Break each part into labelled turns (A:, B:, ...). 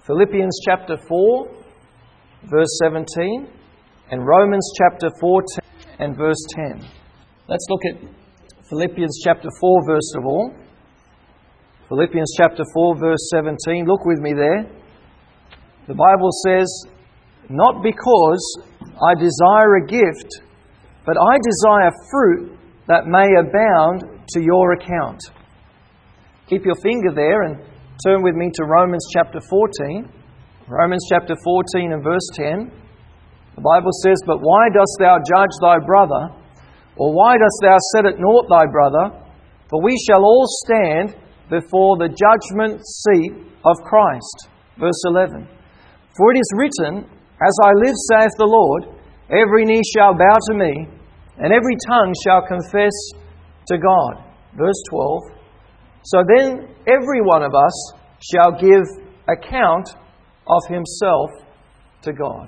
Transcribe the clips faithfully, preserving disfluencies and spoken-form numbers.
A: Philippians chapter four, verse seventeen, and Romans chapter fourteen and verse ten. Let's look at Philippians chapter four, first of all. Philippians chapter four, verse seventeen. Look with me there. The Bible says, "Not because I desire a gift, but I desire fruit that may abound to your account." Keep your finger there and turn with me to Romans chapter fourteen. Romans chapter fourteen and verse ten. The Bible says, "But why dost thou judge thy brother? Or why dost thou set at naught thy brother? For we shall all stand before the judgment seat of Christ." Verse eleven. "For it is written, As I live, saith the Lord, every knee shall bow to me, and every tongue shall confess to God." Verse twelve. "So then every one of us shall give account of himself to God."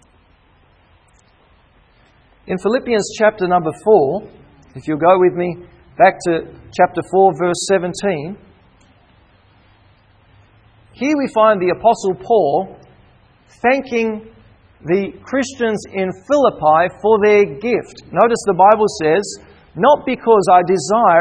A: In Philippians chapter number four, if you'll go with me back to chapter four, verse seventeen, here we find the Apostle Paul thanking the Christians in Philippi for their gift. Notice the Bible says, "Not because I desire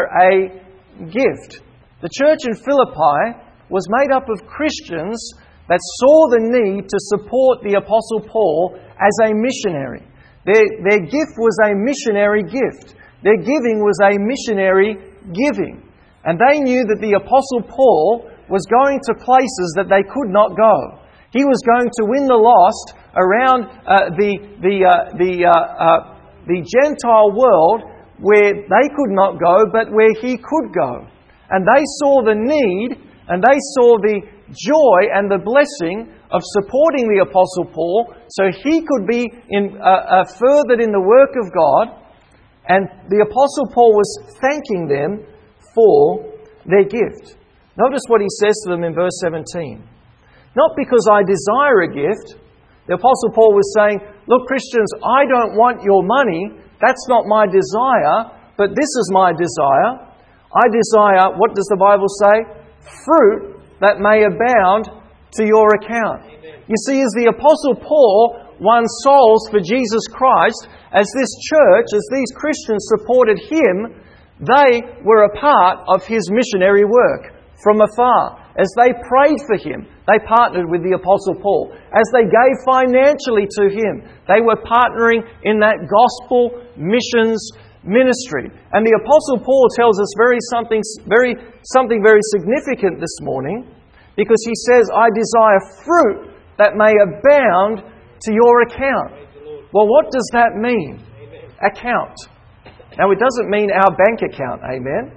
A: a gift." The church in Philippi was made up of Christians that saw the need to support the Apostle Paul as a missionary. Their, their gift was a missionary gift. Their giving was a missionary giving. And they knew that the Apostle Paul was going to places that they could not go. He was going to win the lost around uh, the, the, uh, the, uh, uh, the Gentile world where they could not go, but where he could go. And they saw the need, and they saw the joy and the blessing of supporting the Apostle Paul so he could be in, uh, uh, furthered in the work of God. And the Apostle Paul was thanking them for their gift. Notice what he says to them in verse seventeen. "Not because I desire a gift." The Apostle Paul was saying, "Look, Christians, I don't want your money. That's not my desire, but this is my desire. I desire," what does the Bible say? "Fruit that may abound to your account." Amen. You see, as the Apostle Paul won souls for Jesus Christ, as this church, as these Christians supported him, they were a part of his missionary work from afar. As they prayed for him, they partnered with the Apostle Paul. As they gave financially to him, they were partnering in that gospel missions ministry. And the Apostle Paul tells us very something very something very significant this morning, because he says, "I desire fruit that may abound to your account." Well, what does that mean? Amen. Account. Now, it doesn't mean our bank account, amen?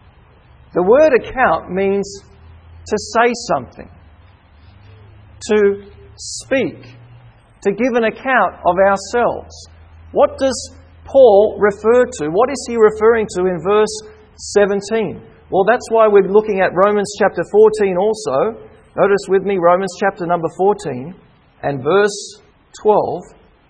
A: The word account means to say something, to speak, to give an account of ourselves. What does Paul refer to? What is he referring to in verse seventeen? Well, that's why we're looking at Romans chapter fourteen also. Notice with me Romans chapter number fourteen and verse twelve.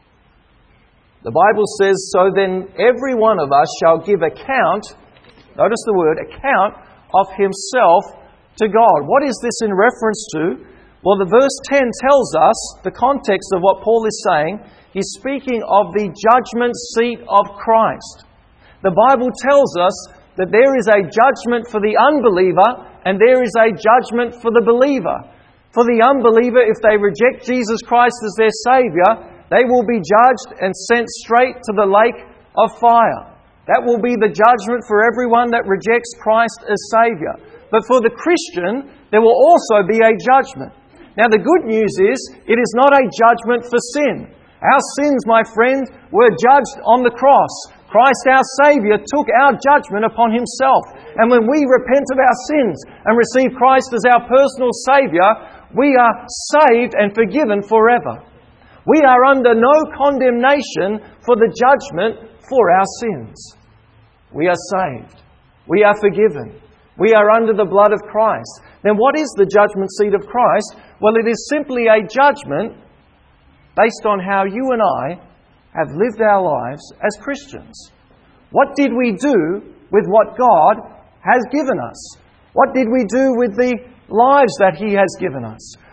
A: The Bible says, "So then every one of us shall give account," notice the word, account, "of himself to God." What is this in reference to? Well, the verse ten tells us the context of what Paul is saying. He's speaking of the judgment seat of Christ. The Bible tells us that there is a judgment for the unbeliever and there is a judgment for the believer. For the unbeliever, if they reject Jesus Christ as their Saviour, they will be judged and sent straight to the lake of fire. That will be the judgment for everyone that rejects Christ as Saviour. But for the Christian, there will also be a judgment. Now, the good news is, it is not a judgment for sin. Our sins, my friend, were judged on the cross. Christ our Saviour took our judgment upon Himself. And when we repent of our sins and receive Christ as our personal Saviour, we are saved and forgiven forever. We are under no condemnation for the judgment for our sins. We are saved. We are forgiven. We are under the blood of Christ. Then what is the judgment seat of Christ? Well, it is simply a judgment based on how you and I have lived our lives as Christians. What did we do with what God has given us? What did we do with the lives that He has given us?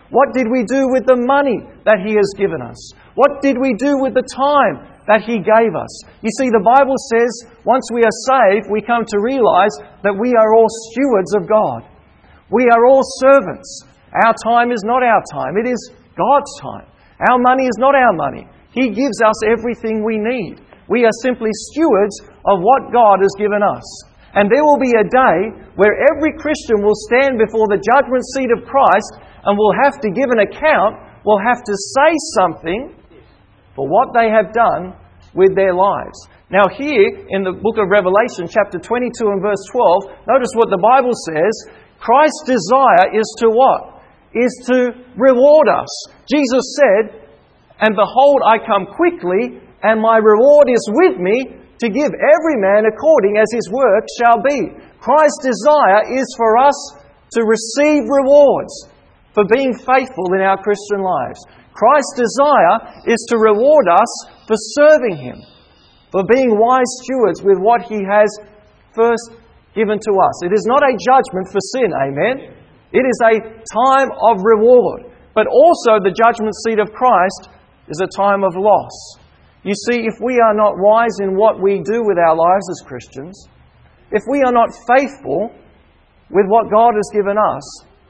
A: What did we do with the money that He has given us? What did we do with the time that He gave us? You see, the Bible says once we are saved, we come to realize that we are all stewards of God. We are all servants. Our time is not our time. It is God's time. Our money is not our money. He gives us everything we need. We are simply stewards of what God has given us. And there will be a day where every Christian will stand before the judgment seat of Christ and will have to give an account, will have to say something for what they have done with their lives. Now here in the book of Revelation, chapter twenty-two and verse twelve, notice what the Bible says. Christ's desire is to what? Is to reward us. Jesus said, "And behold, I come quickly, and my reward is with me, to give every man according as his work shall be." Christ's desire is for us to receive rewards for being faithful in our Christian lives. Christ's desire is to reward us for serving Him, for being wise stewards with what He has first given to us. It is not a judgment for sin, amen? It is a time of reward. But also the judgment seat of Christ is a time of loss. You see, if we are not wise in what we do with our lives as Christians, if we are not faithful with what God has given us,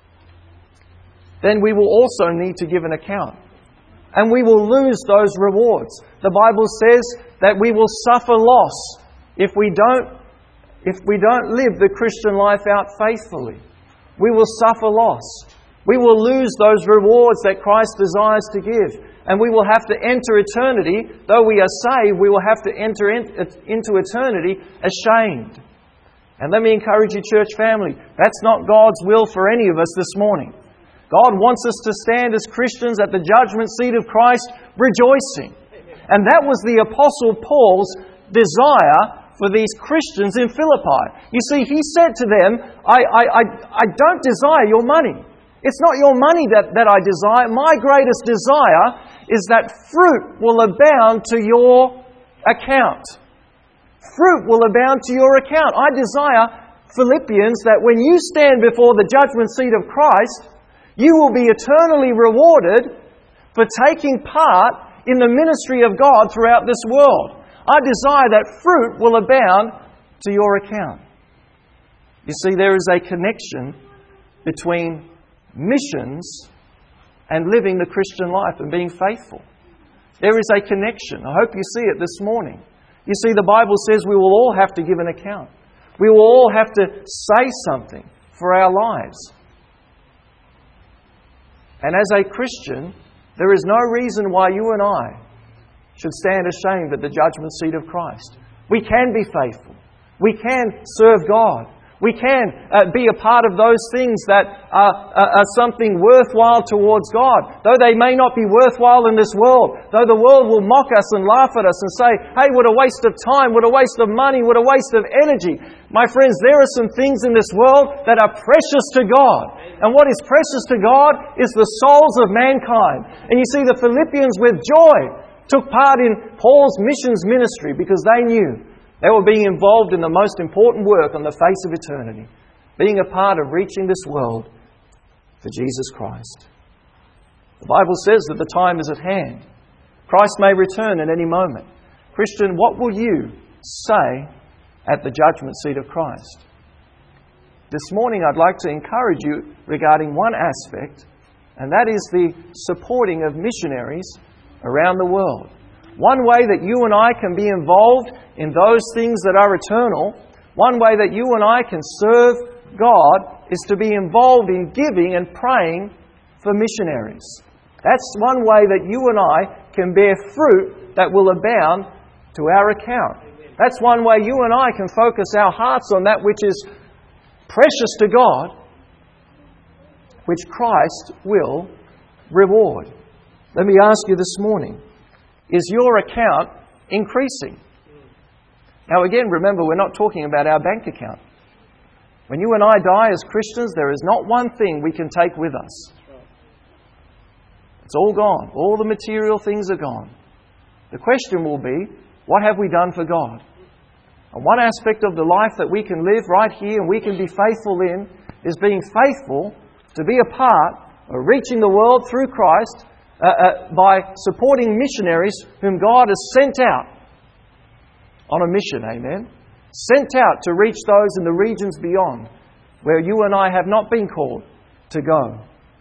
A: then we will also need to give an account. And we will lose those rewards. The Bible says that we will suffer loss if we don't, if we don't live the Christian life out faithfully. We will suffer loss. We will lose those rewards that Christ desires to give. And we will have to enter eternity, though we are saved, we will have to enter in, into eternity ashamed. And let me encourage you, church family, that's not God's will for any of us this morning. God wants us to stand as Christians at the judgment seat of Christ rejoicing. And that was the Apostle Paul's desire for these Christians in Philippi. You see, he said to them, I, I, I, I don't desire your money. It's not your money that, that I desire. My greatest desire is that fruit will abound to your account. Fruit will abound to your account. I desire, Philippians, that when you stand before the judgment seat of Christ, you will be eternally rewarded for taking part in the ministry of God throughout this world. I desire that fruit will abound to your account. You see, there is a connection between missions and living the Christian life and being faithful. There is a connection. I hope you see it this morning. You see, the Bible says we will all have to give an account. We will all have to say something for our lives. And as a Christian, there is no reason why you and I should stand ashamed at the judgment seat of Christ. We can be faithful. We can serve God. We can uh, be a part of those things that are, are, are something worthwhile towards God. Though they may not be worthwhile in this world. Though the world will mock us and laugh at us and say, hey, what a waste of time, what a waste of money, what a waste of energy. My friends, there are some things in this world that are precious to God. And what is precious to God is the souls of mankind. And you see, the Philippians with joy took part in Paul's missions ministry because they knew they were being involved in the most important work on the face of eternity, being a part of reaching this world for Jesus Christ. The Bible says that the time is at hand. Christ may return at any moment. Christian, what will you say at the judgment seat of Christ? This morning I'd like to encourage you regarding one aspect, and that is the supporting of missionaries around the world. One way that you and I can be involved in those things that are eternal, one way that you and I can serve God is to be involved in giving and praying for missionaries. That's one way that you and I can bear fruit that will abound to our account. That's one way you and I can focus our hearts on that which is precious to God, which Christ will reward. Let me ask you this morning, is your account increasing? Now again, remember, we're not talking about our bank account. When you and I die as Christians, there is not one thing we can take with us. It's all gone. All the material things are gone. The question will be, what have we done for God? And one aspect of the life that we can live right here and we can be faithful in is being faithful to be a part uh, reaching the world through Christ uh, uh, by supporting missionaries whom God has sent out on a mission, amen? Sent out to reach those in the regions beyond where you and I have not been called to go.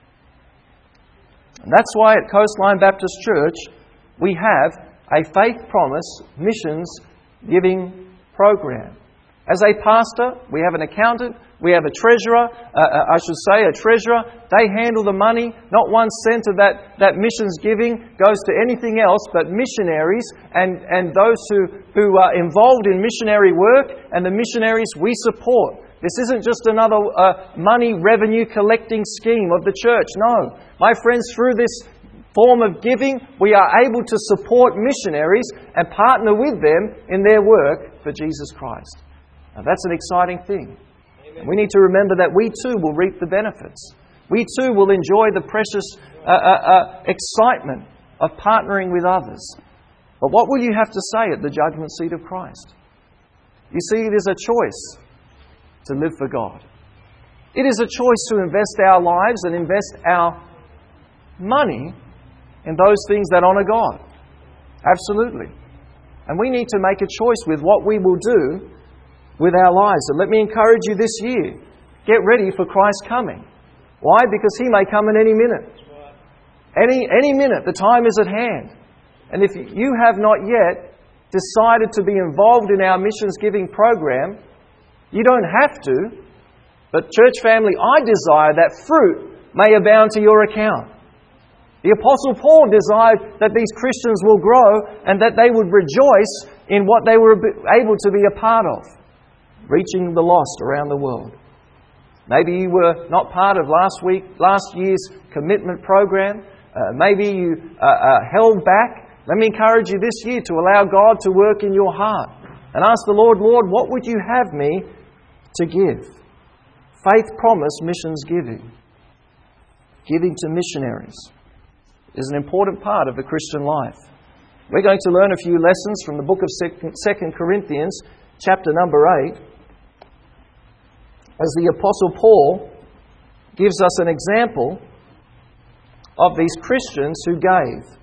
A: And that's why at Coastline Baptist Church we have a Faith Promise missions giving program. As a pastor, we have an accountant, we have a treasurer, uh, I should say a treasurer. They handle the money. Not one cent of that, that missions giving goes to anything else but missionaries and, and those who, who are involved in missionary work and the missionaries we support. This isn't just another uh, money revenue collecting scheme of the church. No. My friends, through this form of giving, we are able to support missionaries and partner with them in their work for Jesus Christ. Now, that's an exciting thing. Amen. We need to remember that we too will reap the benefits. We too will enjoy the precious uh, uh, uh, excitement of partnering with others. But what will you have to say at the judgment seat of Christ? You see, it is a choice to live for God. It is a choice to invest our lives and invest our money in those things that honour God. Absolutely. And we need to make a choice with what we will do with our lives. And let me encourage you this year, get ready for Christ's coming. Why? Because He may come at any minute. Any, any minute, the time is at hand. And if you have not yet decided to be involved in our missions giving program, you don't have to. But church family, I desire that fruit may abound to your account. The Apostle Paul desired that these Christians will grow and that they would rejoice in what they were able to be a part of, reaching the lost around the world. Maybe you were not part of last week, last year's commitment program. Uh, maybe you uh, uh, held back. Let me encourage you this year to allow God to work in your heart and ask the Lord, Lord, what would you have me to give? Faith Promise missions giving. Giving to missionaries is an important part of the Christian life. We're going to learn a few lessons from the book of Second Corinthians, chapter number eight, as the Apostle Paul gives us an example of these Christians who gave.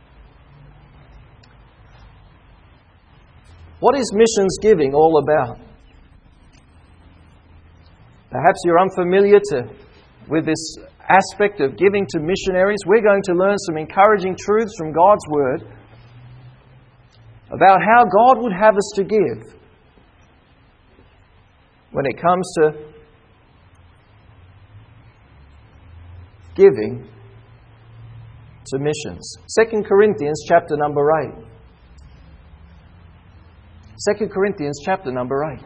A: What is missions giving all about? Perhaps you're unfamiliar to, with this aspect of giving to missionaries. We're going to learn some encouraging truths from God's Word about how God would have us to give when it comes to giving to missions. Second Corinthians chapter number eight. Second Corinthians chapter number eight.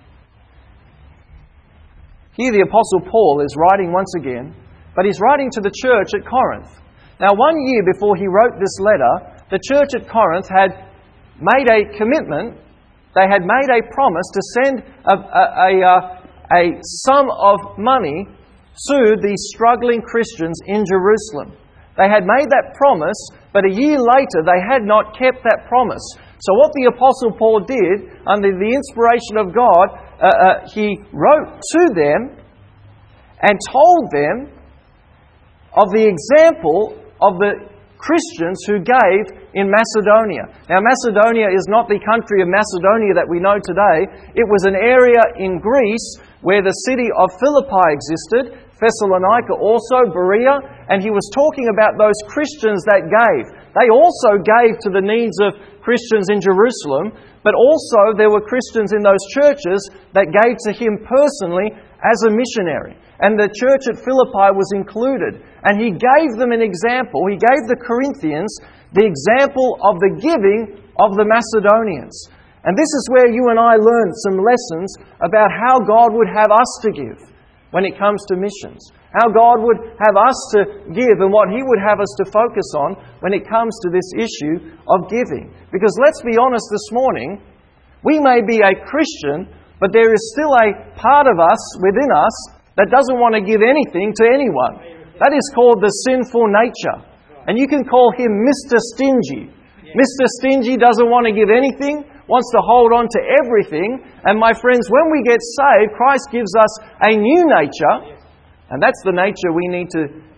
A: Here the Apostle Paul is writing once again, but he's writing to the church at Corinth. Now, one year before he wrote this letter, the church at Corinth had made a commitment. They had made a promise to send a, a, a, a sum of money to these struggling Christians in Jerusalem. They had made that promise, but a year later they had not kept that promise. So what the Apostle Paul did, under the inspiration of God, uh, uh, he wrote to them and told them of the example of the Christians who gave in Macedonia. Now, Macedonia is not the country of Macedonia that we know today. It was an area in Greece where the city of Philippi existed, Thessalonica also, Berea, and he was talking about those Christians that gave. They also gave to the needs of Christians in Jerusalem, but also there were Christians in those churches that gave to him personally as a missionary. And the church at Philippi was included. And he gave them an example. He gave the Corinthians the example of the giving of the Macedonians. And this is where you and I learned some lessons about how God would have us to give when it comes to missions. How God would have us to give and what He would have us to focus on when it comes to this issue of giving. Because let's be honest this morning, we may be a Christian, but there is still a part of us, within us, that doesn't want to give anything to anyone. That is called the sinful nature. And you can call him Mister Stingy. Mister Stingy doesn't want to give anything, wants to hold on to everything. And my friends, when we get saved, Christ gives us a new nature. And that's the nature we need to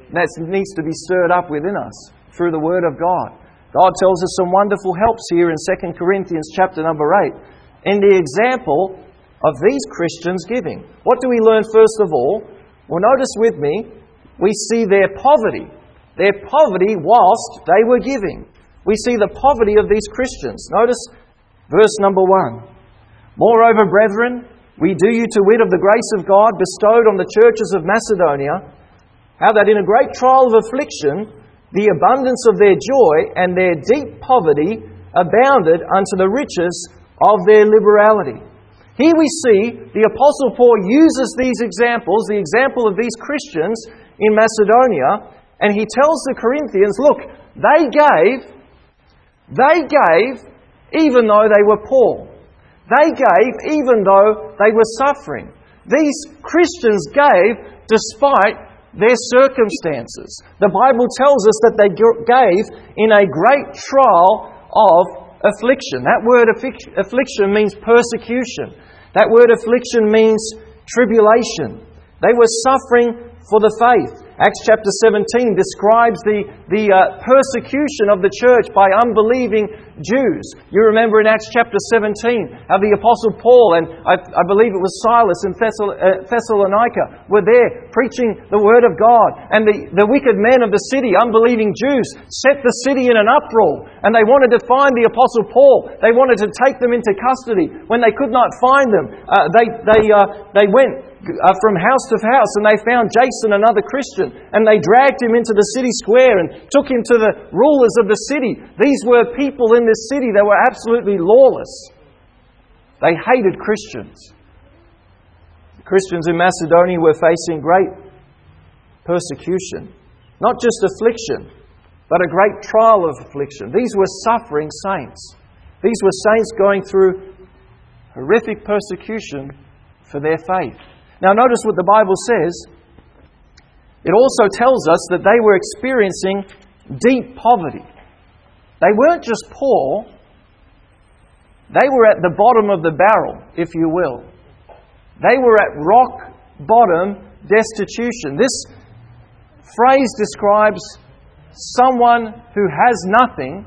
A: that needs to be stirred up within us through the Word of God. God tells us some wonderful helps here in Second Corinthians chapter number eight. In the example of these Christians giving. What do we learn first of all? Well, notice with me, we see their poverty. Their poverty whilst they were giving. We see the poverty of these Christians. Notice verse number one. Moreover, brethren, we do you to wit of the grace of God bestowed on the churches of Macedonia, how that in a great trial of affliction, the abundance of their joy and their deep poverty abounded unto the riches of their liberality. Here we see the Apostle Paul uses these examples, the example of these Christians in Macedonia, and he tells the Corinthians, look, they gave, they gave even though they were poor. They gave even though they were suffering. These Christians gave despite their circumstances. The Bible tells us that they gave in a great trial of affliction. That word affliction means persecution. That word affliction means tribulation. They were suffering for the faith. Acts chapter seventeen describes the, the uh, persecution of the church by unbelieving Jews. You remember in Acts chapter seventeen how the Apostle Paul and I, I believe it was Silas in Thessal, uh, Thessalonica were there preaching the Word of God. And the, the wicked men of the city, unbelieving Jews, set the city in an uproar. And they wanted to find the Apostle Paul. They wanted to take them into custody. When they could not find them, uh, they, they, uh, they went Uh, from house to house, and they found Jason, another Christian, and they dragged him into the city square and took him to the rulers of the city. These were people in this city that were absolutely lawless. They hated Christians. The Christians in Macedonia were facing great persecution, not just affliction, but a great trial of affliction. These were suffering saints. These were saints going through horrific persecution for their faith. Now notice what the Bible says. It also tells us that they were experiencing deep poverty. They weren't just poor. They were at the bottom of the barrel, if you will. They were at rock bottom destitution. This phrase describes someone who has nothing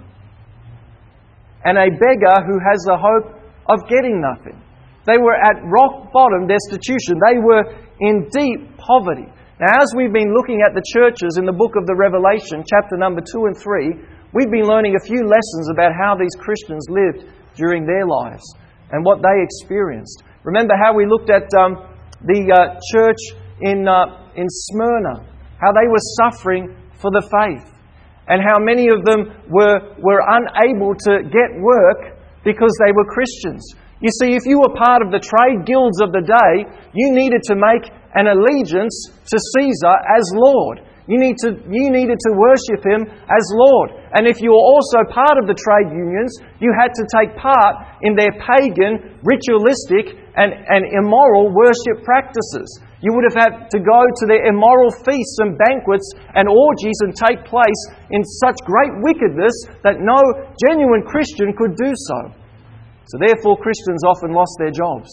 A: and a beggar who has the hope of getting nothing. They were at rock bottom destitution. They were in deep poverty. Now, as we've been looking at the churches in the book of the Revelation, chapter number two and three, we've been learning a few lessons about how these Christians lived during their lives and what they experienced. Remember how we looked at um, the uh, church in, uh, in Smyrna, how they were suffering for the faith, and how many of them were, were unable to get work because they were Christians. You see, if you were part of the trade guilds of the day, you needed to make an allegiance to Caesar as Lord. You, need to, you needed to worship Him as Lord. And if you were also part of the trade unions, you had to take part in their pagan, ritualistic and, and immoral worship practices. You would have had to go to their immoral feasts and banquets and orgies and take place in such great wickedness that no genuine Christian could do so. So therefore, Christians often lost their jobs.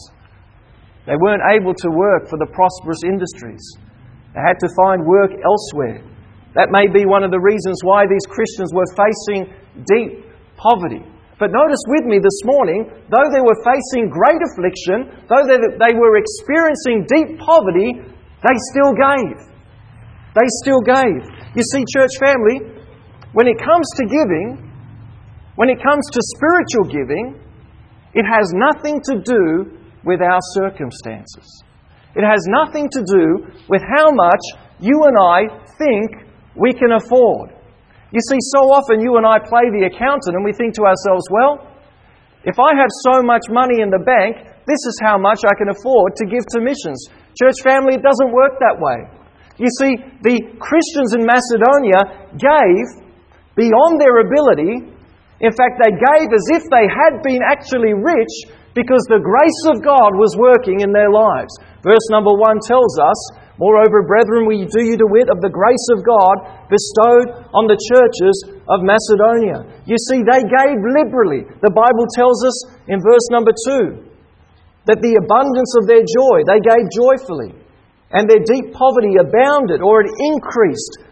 A: They weren't able to work for the prosperous industries. They had to find work elsewhere. That may be one of the reasons why these Christians were facing deep poverty. But notice with me this morning, though they were facing great affliction, though they, they were experiencing deep poverty, they still gave. They still gave. You see, church family, when it comes to giving, when it comes to spiritual giving, it has nothing to do with our circumstances. It has nothing to do with how much you and I think we can afford. You see, so often you and I play the accountant and we think to ourselves, well, if I have so much money in the bank, this is how much I can afford to give to missions. Church family, it doesn't work that way. You see, the Christians in Macedonia gave beyond their ability. In fact, they gave as if they had been actually rich because the grace of God was working in their lives. Verse number one tells us, Moreover, brethren, we do you to wit of the grace of God bestowed on the churches of Macedonia. You see, they gave liberally. The Bible tells us in verse number two that the abundance of their joy, they gave joyfully. And their deep poverty abounded, or it increased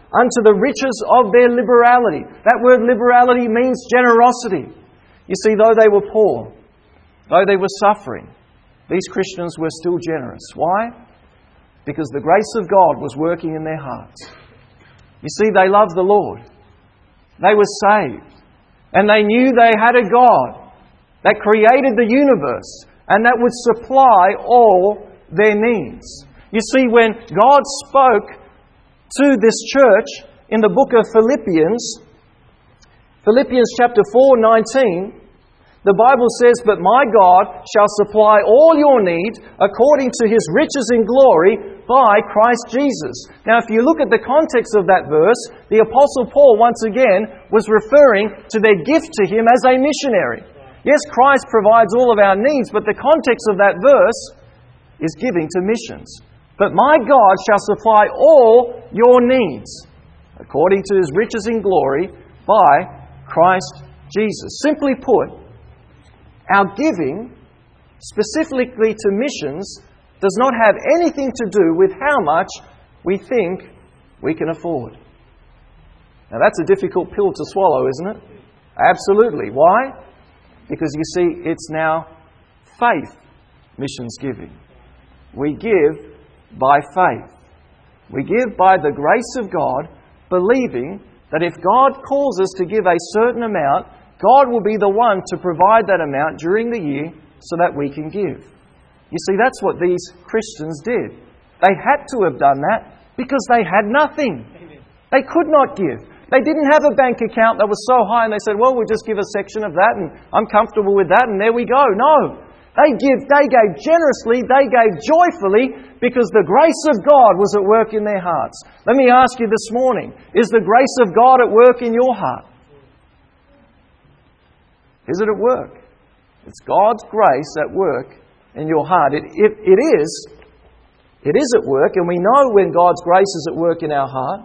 A: unto the riches of their liberality. That word liberality means generosity. You see, though they were poor, though they were suffering, these Christians were still generous. Why? Because the grace of God was working in their hearts. You see, they loved the Lord. They were saved. And they knew they had a God that created the universe and that would supply all their needs. You see, when God spoke to this church in the book of Philippians, Philippians chapter four, nineteen, the Bible says, "But my God shall supply all your need according to His riches in glory by Christ Jesus." Now, if you look at the context of that verse, the Apostle Paul once again was referring to their gift to him as a missionary. Yes, Christ provides all of our needs, but the context of that verse is giving to missions. "But my God shall supply all your needs according to His riches in glory by Christ Jesus." Simply put, our giving, specifically to missions, does not have anything to do with how much we think we can afford. Now that's a difficult pill to swallow, isn't it? Absolutely. Why? Because you see, it's now faith missions giving. We give by faith. We give by the grace of God, believing that if God calls us to give a certain amount, God will be the one to provide that amount during the year so that we can give. You see, that's what these Christians did. They had to have done that because they had nothing. Amen. They could not give. They didn't have a bank account that was so high and they said, "Well, we'll just give a section of that and I'm comfortable with that and there we go." No. They give. They gave generously. They gave joyfully because the grace of God was at work in their hearts. Let me ask you this morning, is the grace of God at work in your heart? Is it at work? It's God's grace at work in your heart. It, it, it is. It is at work, and we know when God's grace is at work in our heart.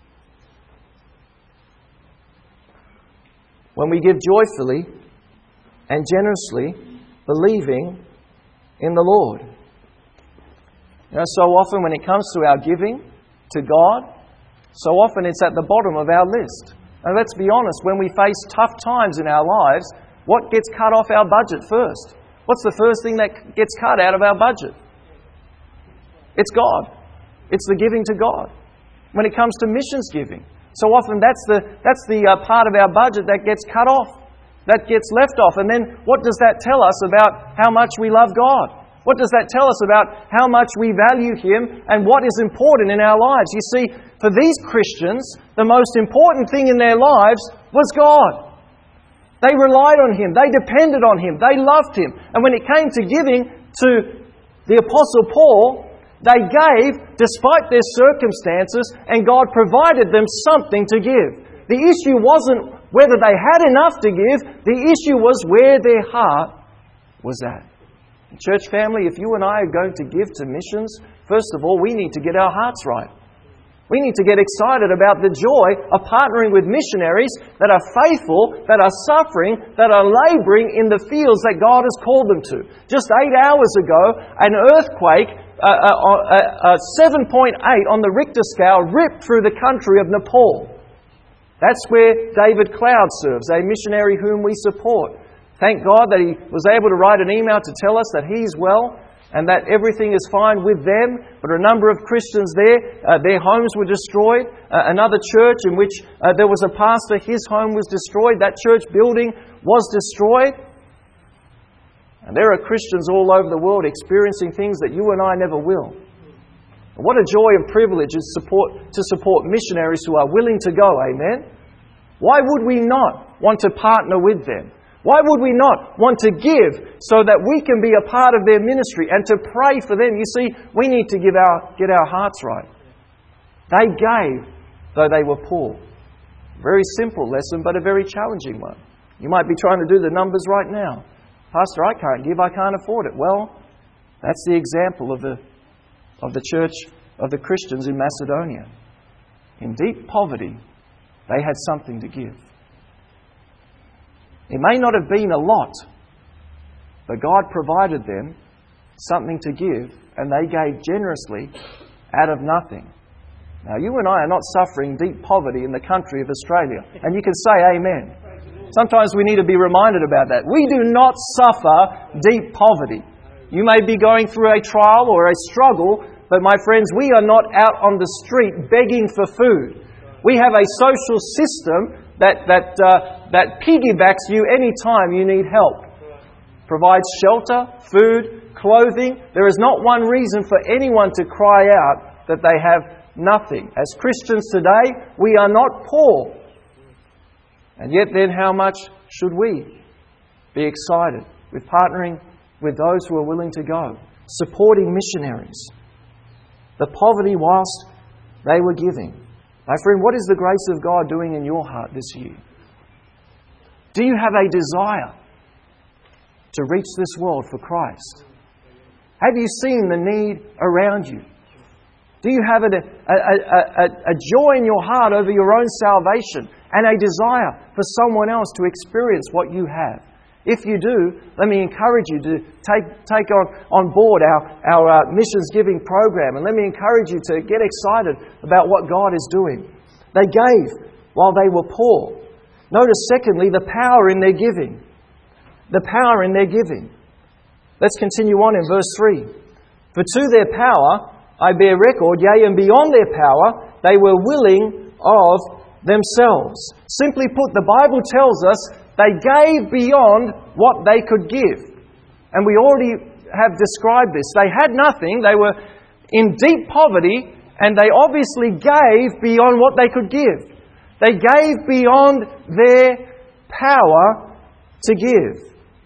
A: When we give joyfully and generously, believing in the Lord. You know, so often when it comes to our giving to God, so often it's at the bottom of our list. And let's be honest, when we face tough times in our lives, what gets cut off our budget first? What's the first thing that gets cut out of our budget? It's God. It's the giving to God. When it comes to missions giving, so often that's the that's the uh, part of our budget that gets cut off, that gets left off. And then what does that tell us about how much we love God? What does that tell us about how much we value Him and what is important in our lives? You see, for these Christians, the most important thing in their lives was God. They relied on Him. They depended on Him. They loved Him. And when it came to giving to the Apostle Paul, they gave despite their circumstances, and God provided them something to give. The issue wasn't whether they had enough to give. The issue was where their heart was at. Church family, if you and I are going to give to missions, first of all, we need to get our hearts right. We need to get excited about the joy of partnering with missionaries that are faithful, that are suffering, that are labouring in the fields that God has called them to. Just eight hours ago, an earthquake, uh, uh, uh, uh, seven point eight on the Richter scale, ripped through the country of Nepal. That's where David Cloud serves, a missionary whom we support. Thank God that he was able to write an email to tell us that he's well and that everything is fine with them. But a number of Christians there, uh, their homes were destroyed. Uh, another church in which uh, there was a pastor, his home was destroyed. That church building was destroyed. And there are Christians all over the world experiencing things that you and I never will. And what a joy and privilege is support, to support missionaries who are willing to go, amen? Why would we not want to partner with them? Why would we not want to give so that we can be a part of their ministry and to pray for them? You see, we need to give our, get our hearts right. They gave, though they were poor. Very simple lesson, but a very challenging one. You might be trying to do the numbers right now. Pastor, I can't give, I can't afford it. Well, that's the example of the, of the church, of the Christians in Macedonia. In deep poverty, they had something to give. It may not have been a lot, but God provided them something to give, and they gave generously out of nothing. Now, you and I are not suffering deep poverty in the country of Australia. And you can say amen. Sometimes we need to be reminded about that. We do not suffer deep poverty. You may be going through a trial or a struggle, but my friends, we are not out on the street begging for food. We have a social system that that uh, that piggybacks you any time you need help. Provides shelter, food, clothing. There is not one reason for anyone to cry out that they have nothing. As Christians today, we are not poor. And yet then how much should we be excited with partnering with those who are willing to go, supporting missionaries? The poverty whilst they were giving. My friend, what is the grace of God doing in your heart this year? Do you have a desire to reach this world for Christ? Have you seen the need around you? Do you have a, a, a, a, a joy in your heart over your own salvation and a desire for someone else to experience what you have? If you do, let me encourage you to take take on, on board our, our uh, missions giving program, and let me encourage you to get excited about what God is doing. They gave while they were poor. Notice, secondly, the power in their giving. The power in their giving. Let's continue on in verse three. For to their power I bear record, yea, and beyond their power they were willing of themselves. Simply put, the Bible tells us they gave beyond what they could give. And we already have described this. They had nothing. They were in deep poverty, and they obviously gave beyond what they could give. They gave beyond their power to give.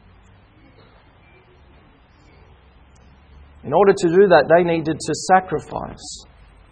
A: In order to do that, they needed to sacrifice.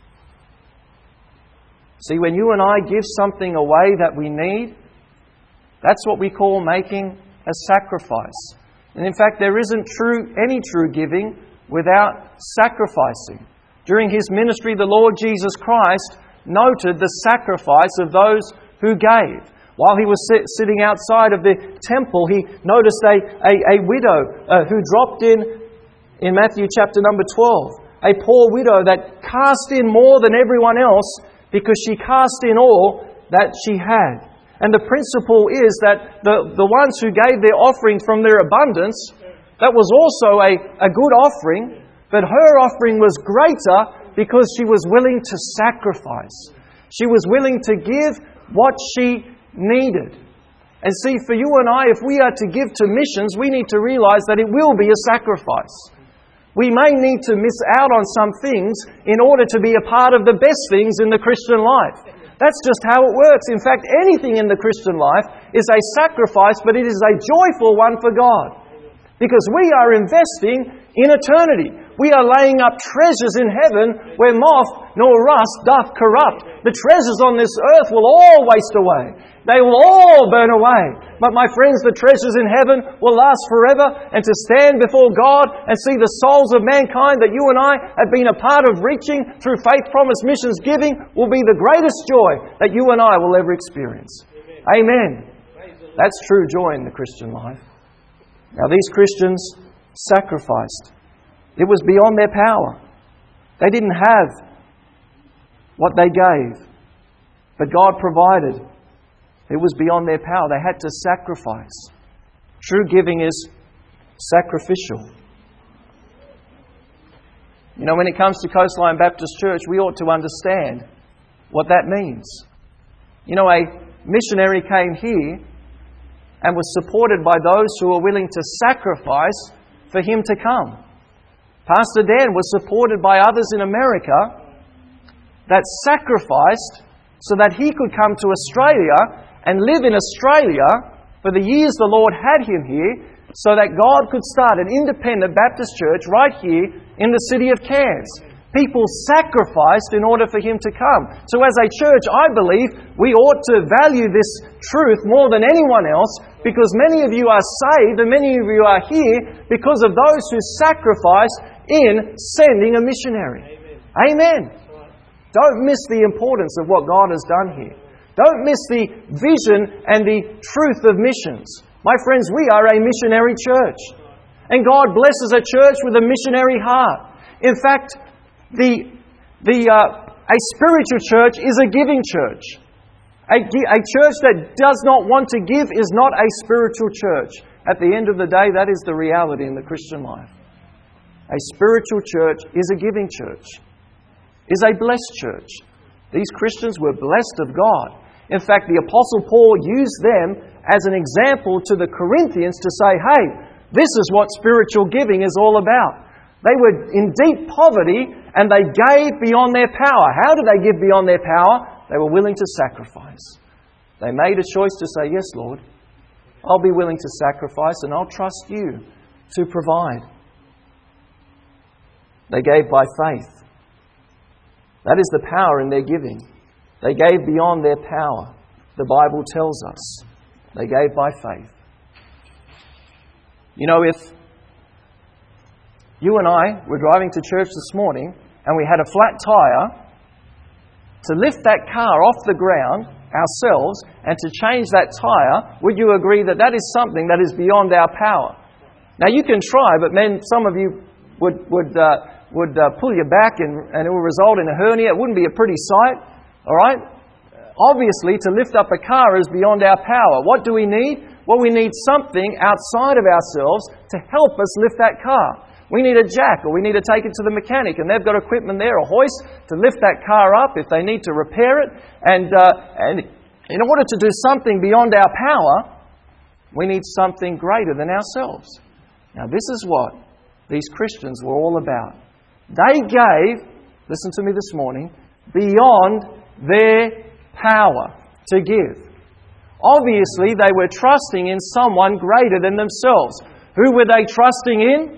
A: See, when you and I give something away that we need, that's what we call making a sacrifice. And in fact, there isn't true any true giving without sacrificing. During His ministry, the Lord Jesus Christ noted the sacrifice of those who gave. While He was sit, sitting outside of the temple, He noticed a, a, a widow uh, who dropped in, in Matthew chapter number twelve, a poor widow that cast in more than everyone else because she cast in all that she had. And the principle is that the, the ones who gave their offering from their abundance, that was also a, a good offering, but her offering was greater because she was willing to sacrifice. She was willing to give what she needed. And see, for you and I, if we are to give to missions, we need to realize that it will be a sacrifice. We may need to miss out on some things in order to be a part of the best things in the Christian life. That's just how it works. In fact, anything in the Christian life is a sacrifice, but it is a joyful one for God. Because we are investing in eternity. We are laying up treasures in heaven where moth nor rust doth corrupt. The treasures on this earth will all waste away. They will all burn away. But my friends, the treasures in heaven will last forever. And to stand before God and see the souls of mankind that you and I have been a part of reaching through Faith Promise Missions giving will be the greatest joy that you and I will ever experience. Amen. Amen. That's true joy in the Christian life. Now these Christians sacrificed. It was beyond their power. They didn't have what they gave, but God provided. It was beyond their power. They had to sacrifice. True giving is sacrificial. You know, when it comes to Coastline Baptist Church, we ought to understand what that means. You know, a missionary came here and was supported by those who were willing to sacrifice for him to come. Pastor Dan was supported by others in America that sacrificed so that he could come to Australia and live in Australia for the years the Lord had him here, so that God could start an independent Baptist church right here in the city of Cairns. People sacrificed in order for him to come. So as a church, I believe we ought to value this truth more than anyone else, because many of you are saved and many of you are here because of those who sacrificed in sending a missionary. Amen. Amen. Don't miss the importance of what God has done here. Don't miss the vision and the truth of missions. My friends, we are a missionary church. And God blesses a church with a missionary heart. In fact, the, the uh, A spiritual church is a giving church. A, a church that does not want to give is not a spiritual church. At the end of the day, that is the reality in the Christian life. A spiritual church is a giving church, is a blessed church. These Christians were blessed of God. In fact, the Apostle Paul used them as an example to the Corinthians to say, hey, this is what spiritual giving is all about. They were in deep poverty and they gave beyond their power. How did they give beyond their power? They were willing to sacrifice. They made a choice to say, yes, Lord, I'll be willing to sacrifice and I'll trust you to provide. They gave by faith. That is the power in their giving. They gave beyond their power. The Bible tells us they gave by faith. You know, if you and I were driving to church this morning and we had a flat tyre, to lift that car off the ground ourselves and to change that tyre, would you agree that that is something that is beyond our power? Now you can try, but then some of you would would uh, would uh, pull your back and, and it will result in a hernia. It wouldn't be a pretty sight, all right? Obviously, to lift up a car is beyond our power. What do we need? Well, we need something outside of ourselves to help us lift that car. We need a jack, or we need to take it to the mechanic, and they've got equipment there, a hoist, to lift that car up if they need to repair it. And, uh, and in order to do something beyond our power, we need something greater than ourselves. Now, this is what these Christians were all about. They gave, listen to me this morning, beyond their power to give. Obviously, they were trusting in someone greater than themselves. Who were they trusting in?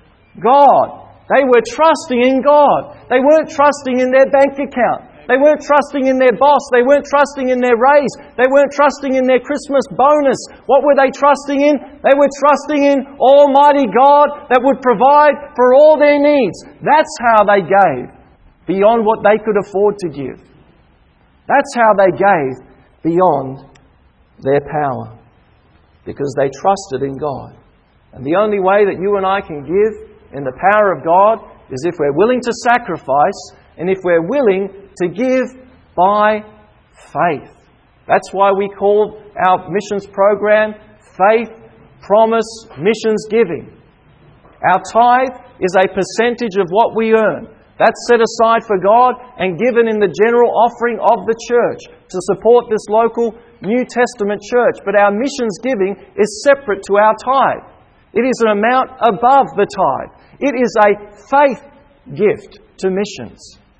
A: God. They were trusting in God. They weren't trusting in their bank account. They weren't trusting in their boss. They weren't trusting in their raise. They weren't trusting in their Christmas bonus. What were they trusting in? They were trusting in Almighty God that would provide for all their needs. That's how they gave, beyond what they could afford to give. That's how they gave beyond their power, because they trusted in God. And the only way that you and I can give in the power of God is if we're willing to sacrifice and if we're willing to give by faith. That's why we call our missions program Faith, Promise, Missions Giving. Our tithe is a percentage of what we earn. That's set aside for God and given in the general offering of the church to support this local New Testament church. But our missions giving is separate to our tithe. It is an amount above the tithe. It is a faith gift to missions.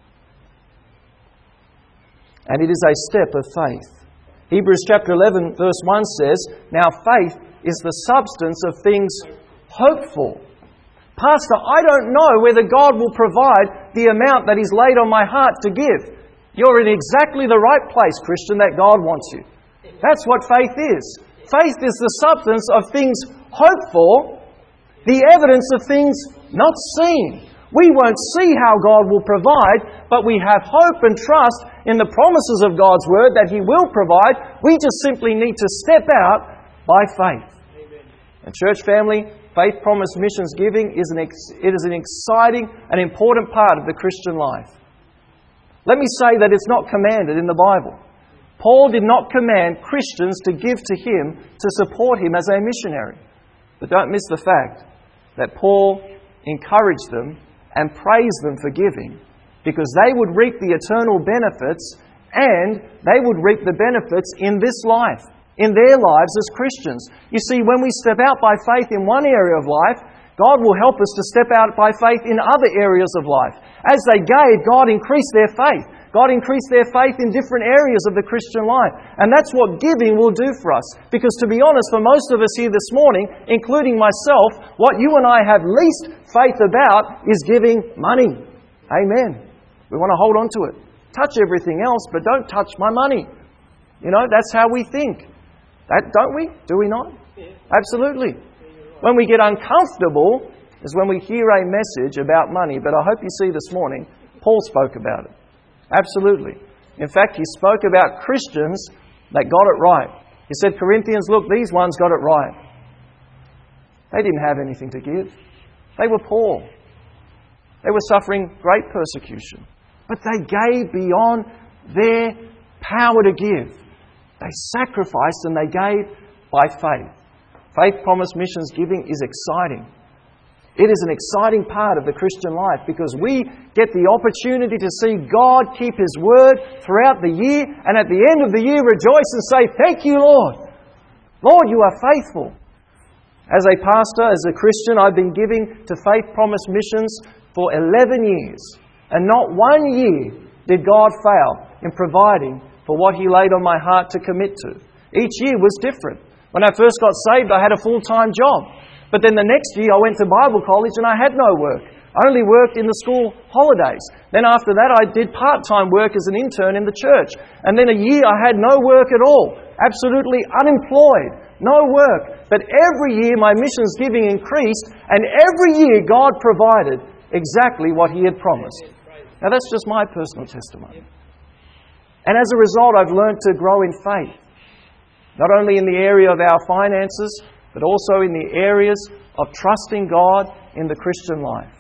A: And it is a step of faith. Hebrews chapter eleven verse one says, now faith is the substance of things hoped for. Pastor, I don't know whether God will provide the amount that He's laid on my heart to give. You're in exactly the right place, Christian, that God wants you. That's what faith is. Faith is the substance of things hoped for, the evidence of things not seen. We won't see how God will provide, but we have hope and trust in the promises of God's Word that He will provide. We just simply need to step out by faith. Amen. And church family, Faith, Promise, Missions Giving is an ex- it is an exciting and important part of the Christian life. Let me say that it's not commanded in the Bible. Paul did not command Christians to give to him to support him as a missionary. But don't miss the fact that Paul encouraged them and praised them for giving, because they would reap the eternal benefits, and they would reap the benefits in this life, in their lives as Christians. You see, when we step out by faith in one area of life, God will help us to step out by faith in other areas of life. As they gave, God increased their faith. God increased their faith in different areas of the Christian life. And that's what giving will do for us. Because to be honest, for most of us here this morning, including myself, what you and I have least faith about is giving money. Amen. We want to hold on to it. Touch everything else, but don't touch my money. You know, that's how we think. That, don't we? Do we not? Absolutely. When we get uncomfortable is when we hear a message about money. But I hope you see this morning, Paul spoke about it. Absolutely. In fact, he spoke about Christians that got it right. He said, Corinthians, look, these ones got it right. They didn't have anything to give. They were poor. They were suffering great persecution. But they gave beyond their power to give. They sacrificed and they gave by faith. Faith Promise Missions giving is exciting. It is an exciting part of the Christian life because we get the opportunity to see God keep His word throughout the year, and at the end of the year rejoice and say, "Thank you, Lord. Lord, you are faithful." As a pastor, as a Christian, I've been giving to Faith Promise Missions for eleven years. And not one year did God fail in providing for what He laid on my heart to commit to. Each year was different. When I first got saved, I had a full-time job. But then the next year I went to Bible college and I had no work. I only worked in the school holidays. Then after that I did part-time work as an intern in the church. And then a year I had no work at all. Absolutely unemployed. No work. But every year my missions giving increased, and every year God provided exactly what He had promised. Now that's just my personal testimony. And as a result I've learned to grow in faith. Not only in the area of our finances, but also in the areas of trusting God in the Christian life.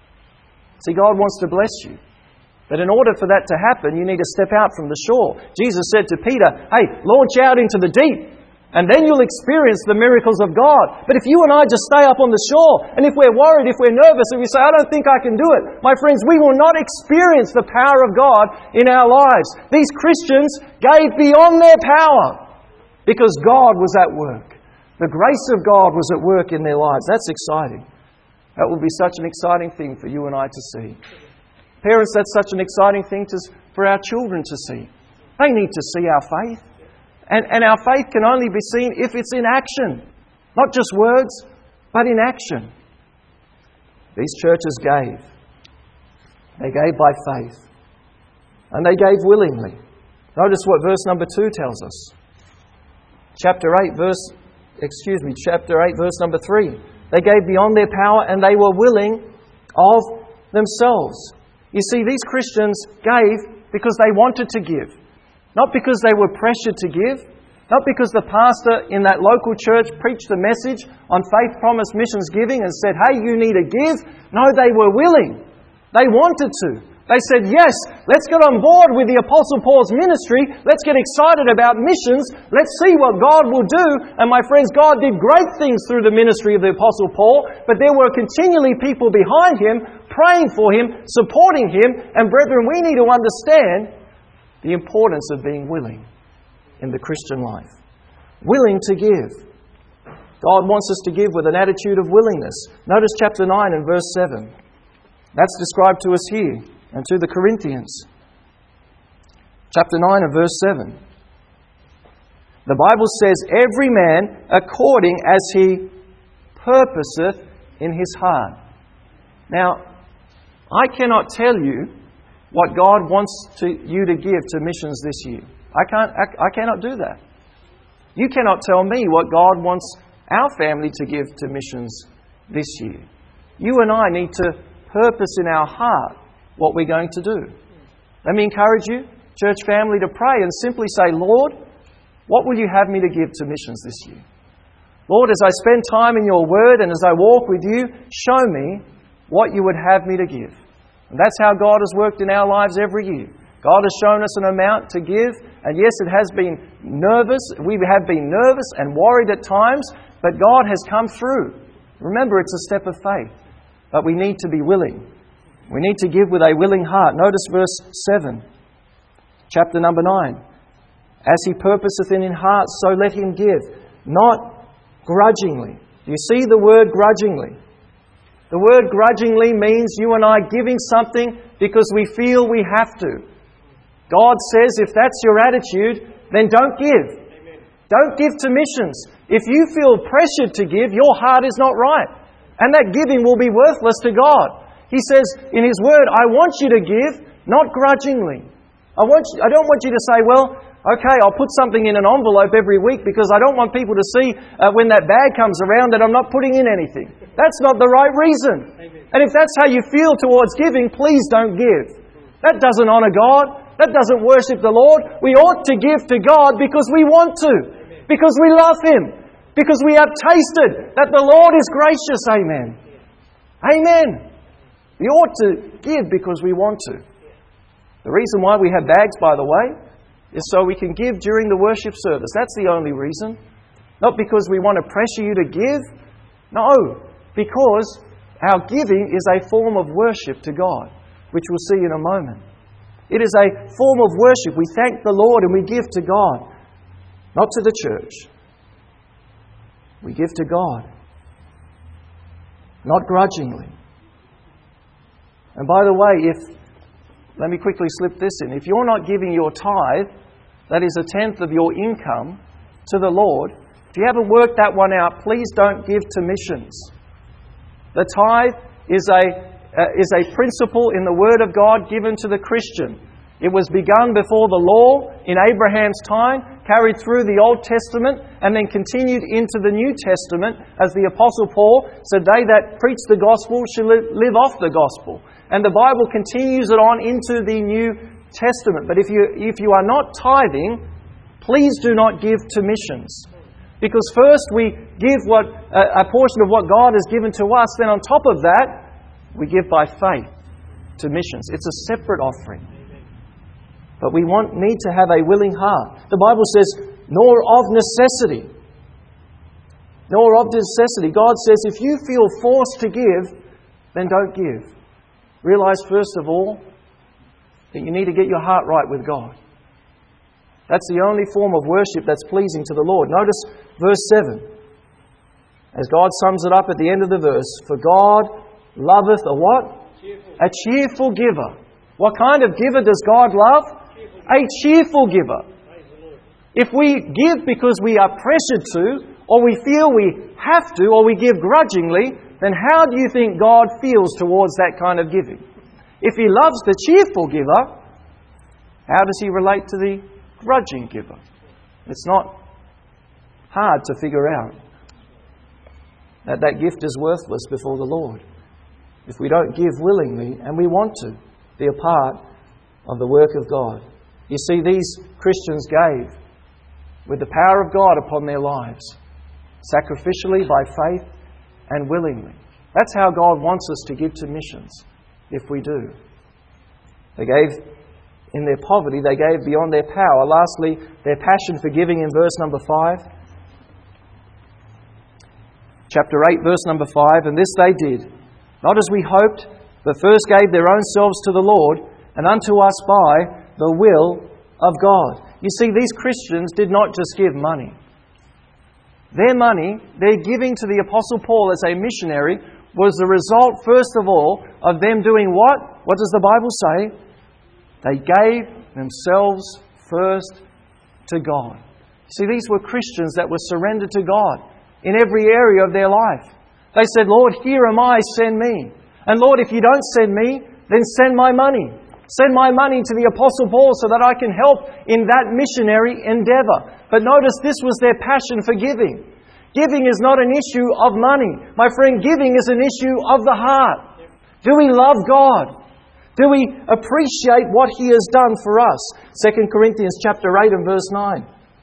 A: See, God wants to bless you. But in order for that to happen, you need to step out from the shore. Jesus said to Peter, "Hey, launch out into the deep, and then you'll experience the miracles of God." But if you and I just stay up on the shore, and if we're worried, if we're nervous, if we say, "I don't think I can do it," my friends, we will not experience the power of God in our lives. These Christians gave beyond their power because God was at work. The grace of God was at work in their lives. That's exciting. That will be such an exciting thing for you and I to see. Parents, that's such an exciting thing to, for our children to see. They need to see our faith. And, and our faith can only be seen if it's in action. Not just words, but in action. These churches gave. They gave by faith. And they gave willingly. Notice what verse number two tells us. Chapter eight, verse... Excuse me, chapter eight, verse number three. They gave beyond their power and they were willing of themselves. You see, these Christians gave because they wanted to give. Not because they were pressured to give. Not because the pastor in that local church preached a message on Faith Promise Missions giving and said, "Hey, you need to give." No, they were willing. They wanted to. They said, "Yes, let's get on board with the Apostle Paul's ministry. Let's get excited about missions. Let's see what God will do." And my friends, God did great things through the ministry of the Apostle Paul, but there were continually people behind him, praying for him, supporting him. And brethren, we need to understand the importance of being willing in the Christian life. Willing to give. God wants us to give with an attitude of willingness. Notice chapter nine and verse seven. That's described to us here. And to the Corinthians. Chapter nine and verse seven. The Bible says, "Every man according as he purposeth in his heart." Now, I cannot tell you what God wants to, you to give to missions this year. I can't. I, I cannot do that. You cannot tell me what God wants our family to give to missions this year. You and I need to purpose in our heart what we're going to do. Let me encourage you, church family, to pray and simply say, "Lord, what will you have me to give to missions this year? Lord, as I spend time in your word and as I walk with you, show me what you would have me to give." And that's how God has worked in our lives every year. God has shown us an amount to give, and yes, it has been nervous. We have been nervous and worried at times, but God has come through. Remember, it's a step of faith, but we need to be willing. We need to give with a willing heart. Notice verse seven, chapter number nine. "As he purposeth in his heart, so let him give, not grudgingly." Do you see the word grudgingly? The word grudgingly means you and I giving something because we feel we have to. God says if that's your attitude, then don't give. Amen. Don't give to missions. If you feel pressured to give, your heart is not right. And that giving will be worthless to God. He says in His Word, "I want you to give, not grudgingly." I want you, I don't want you to say, "Well, okay, I'll put something in an envelope every week because I don't want people to see uh, when that bag comes around that I'm not putting in anything." That's not the right reason. Amen. And if that's how you feel towards giving, please don't give. That doesn't honour God. That doesn't worship the Lord. We ought to give to God because we want to. Amen. Because we love Him. Because we have tasted that the Lord is gracious. Amen. Amen. We ought to give because we want to. The reason why we have bags, by the way, is so we can give during the worship service. That's the only reason. Not because we want to pressure you to give. No, because our giving is a form of worship to God, which we'll see in a moment. It is a form of worship. We thank the Lord and we give to God, not to the church. We give to God, not grudgingly. And by the way, if, let me quickly slip this in, if you're not giving your tithe, that is a tenth of your income, to the Lord, if you haven't worked that one out, please don't give to missions. The tithe is a Uh, is a principle in the Word of God given to the Christian. It was begun before the law in Abraham's time, carried through the Old Testament, and then continued into the New Testament, as the Apostle Paul said, they that preach the gospel shall live off the gospel. And the Bible continues it on into the New Testament. But if you, if you are not tithing, please do not give to missions. Because first we give what a, a portion of what God has given to us, then on top of that, we give by faith to missions. It's a separate offering. But we want need to have a willing heart. The Bible says, nor of necessity. Nor of necessity. God says, if you feel forced to give, then don't give. Realize, first of all, that you need to get your heart right with God. That's the only form of worship that's pleasing to the Lord. Notice verse seven. As God sums it up at the end of the verse, for God loveth a what? Cheerful. A cheerful giver. What kind of giver does God love? Cheerful. A cheerful giver. If we give because we are pressured to, or we feel we have to, or we give grudgingly, then how do you think God feels towards that kind of giving? If He loves the cheerful giver, how does He relate to the grudging giver? It's not hard to figure out that that gift is worthless before the Lord if we don't give willingly, and we want to be a part of the work of God. You see, these Christians gave with the power of God upon their lives, sacrificially, by faith, and willingly. That's how God wants us to give to missions, if we do. They gave in their poverty, they gave beyond their power. Lastly, their passion for giving in verse number five. Chapter eight, verse number five, and this they did, not as we hoped, but first gave their own selves to the Lord, and unto us by the will of God. You see, these Christians did not just give money. Their money, their giving to the Apostle Paul as a missionary, was the result, first of all, of them doing what? What does the Bible say? They gave themselves first to God. See, these were Christians that were surrendered to God in every area of their life. They said, Lord, here am I, send me. And Lord, if you don't send me, then send my money. Send my money to the Apostle Paul so that I can help in that missionary endeavor. But notice this was their passion for giving. Giving is not an issue of money. My friend, giving is an issue of the heart. Do we love God? Do we appreciate what He has done for us? Second Corinthians chapter eight and verse nine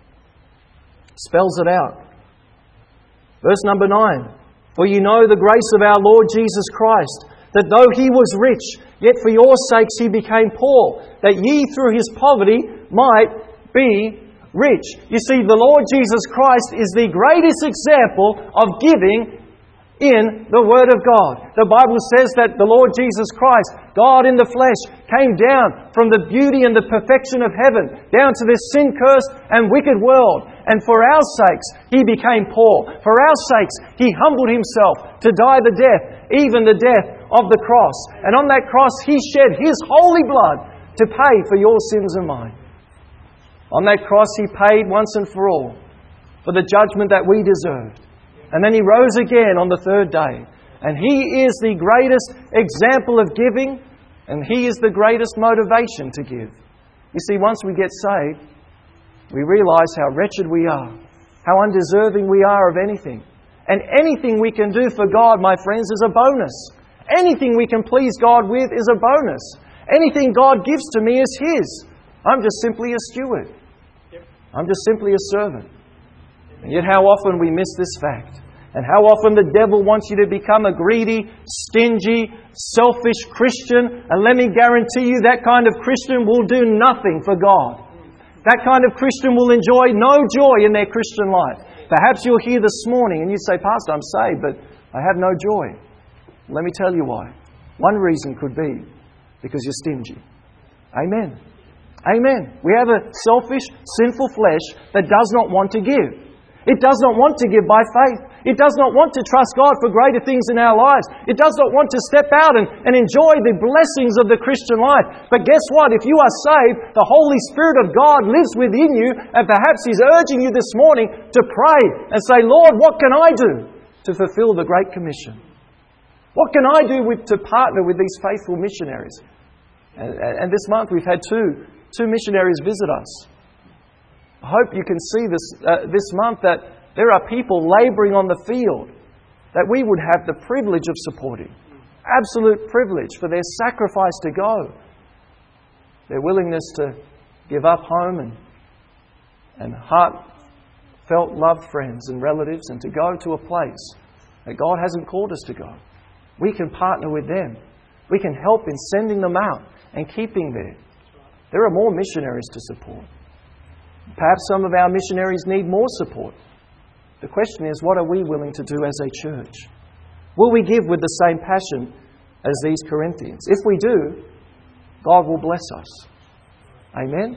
A: spells it out. Verse number nine. For you know the grace of our Lord Jesus Christ, that though He was rich, yet for your sakes He became poor, that ye through His poverty might be rich. You see, the Lord Jesus Christ is the greatest example of giving in the Word of God. The Bible says that the Lord Jesus Christ, God in the flesh, came down from the beauty and the perfection of heaven, down to this sin-cursed and wicked world. And for our sakes, He became poor. For our sakes, He humbled Himself to die the death, even the death of the cross. And on that cross, He shed His holy blood to pay for your sins and mine. On that cross, He paid once and for all for the judgment that we deserved. And then He rose again on the third day. And He is the greatest example of giving, and He is the greatest motivation to give. You see, once we get saved, we realize how wretched we are, how undeserving we are of anything. And anything we can do for God, my friends, is a bonus. Anything we can please God with is a bonus. Anything God gives to me is His. I'm just simply a steward. I'm just simply a servant. And yet how often we miss this fact. And how often the devil wants you to become a greedy, stingy, selfish Christian. And let me guarantee you that kind of Christian will do nothing for God. That kind of Christian will enjoy no joy in their Christian life. Perhaps you're here this morning and you say, Pastor, I'm saved, but I have no joy. Let me tell you why. One reason could be because you're stingy. Amen. Amen. We have a selfish, sinful flesh that does not want to give. It does not want to give by faith. It does not want to trust God for greater things in our lives. It does not want to step out and, and enjoy the blessings of the Christian life. But guess what? If you are saved, the Holy Spirit of God lives within you, and perhaps He's urging you this morning to pray and say, Lord, what can I do to fulfill the Great Commission? What can I do with, to partner with these faithful missionaries? And, and this month we've had two Two missionaries visit us. I hope you can see this uh, this month that there are people labouring on the field that we would have the privilege of supporting. Absolute privilege for their sacrifice to go. Their willingness to give up home and, and heartfelt loved friends and relatives and to go to a place that God hasn't called us to go. We can partner with them. We can help in sending them out and keeping there. There are more missionaries to support. Perhaps some of our missionaries need more support. The question is, what are we willing to do as a church? Will we give with the same passion as these Corinthians? If we do, God will bless us. Amen?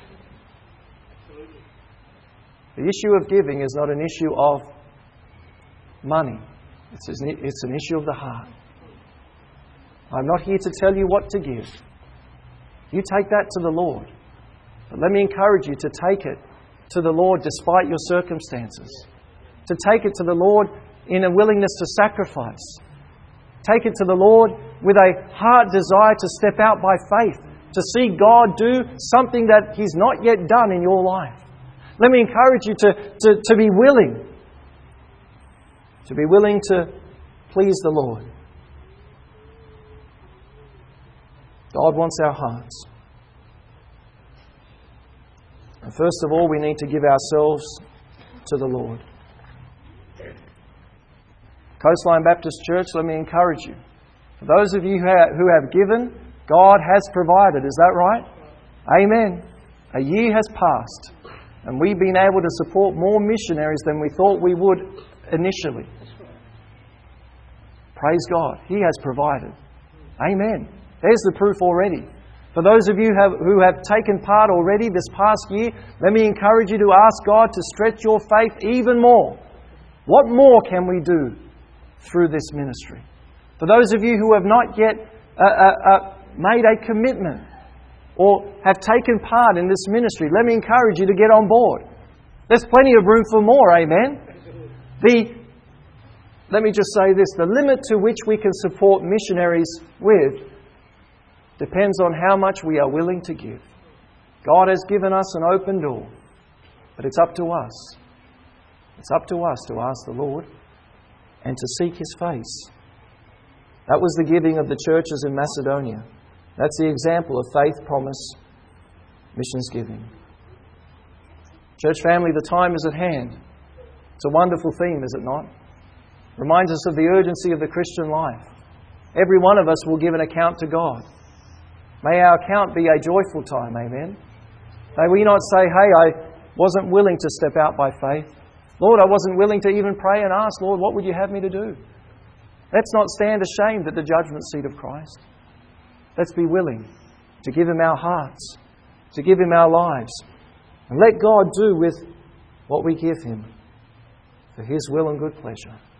A: The issue of giving is not an issue of money. It's an issue of the heart. I'm not here to tell you what to give. You take that to the Lord. But let me encourage you to take it to the Lord despite your circumstances. To take it to the Lord in a willingness to sacrifice. Take it to the Lord with a heart desire to step out by faith. To see God do something that He's not yet done in your life. Let me encourage you to, to, to be willing. To be willing to please the Lord. God wants our hearts. And first of all, we need to give ourselves to the Lord. Coastline Baptist Church, let me encourage you. For those of you who have, who have given, God has provided. Is that right? Amen. A year has passed, and we've been able to support more missionaries than we thought we would initially. Praise God. He has provided. Amen. There's the proof already. For those of you who have, who have taken part already this past year, let me encourage you to ask God to stretch your faith even more. What more can we do through this ministry? For those of you who have not yet uh, uh, uh, made a commitment or have taken part in this ministry, let me encourage you to get on board. There's plenty of room for more, amen? The, let me just say this, the limit to which we can support missionaries with depends on how much we are willing to give. God has given us an open door, but it's up to us. It's up to us to ask the Lord and to seek His face. That was the giving of the churches in Macedonia. That's the example of faith, promise, missions giving. Church family, the time is at hand. It's a wonderful theme, is it not? Reminds us of the urgency of the Christian life. Every one of us will give an account to God. May our account be a joyful time, amen? May we not say, hey, I wasn't willing to step out by faith. Lord, I wasn't willing to even pray and ask, Lord, what would you have me to do? Let's not stand ashamed at the judgment seat of Christ. Let's be willing to give Him our hearts, to give Him our lives, and let God do with what we give Him for His will and good pleasure.